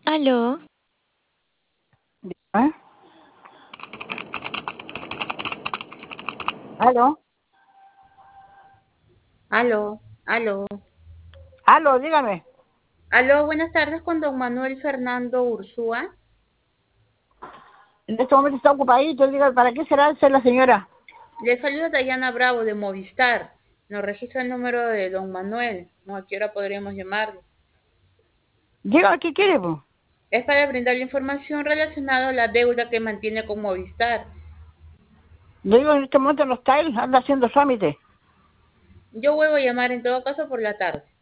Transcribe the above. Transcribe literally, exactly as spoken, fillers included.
Aló, ¿Eh? ¿Aló? Aló, aló. ¿Aló? Dígame. Aló, buenas tardes con don Manuel Fernando Ursúa. En este momento está ocupadito. Diga, ¿para qué será ser la señora? Le saluda Dayana Bravo de Movistar. Nos registra el número de don Manuel. No, ¿a qué hora podríamos llamarle? Diga, ¿qué quiere, po? Es para brindarle información relacionada a la deuda que mantiene con Movistar. Le digo, en este momento no está él, anda haciendo trámite. Yo vuelvo a llamar en todo caso por la tarde.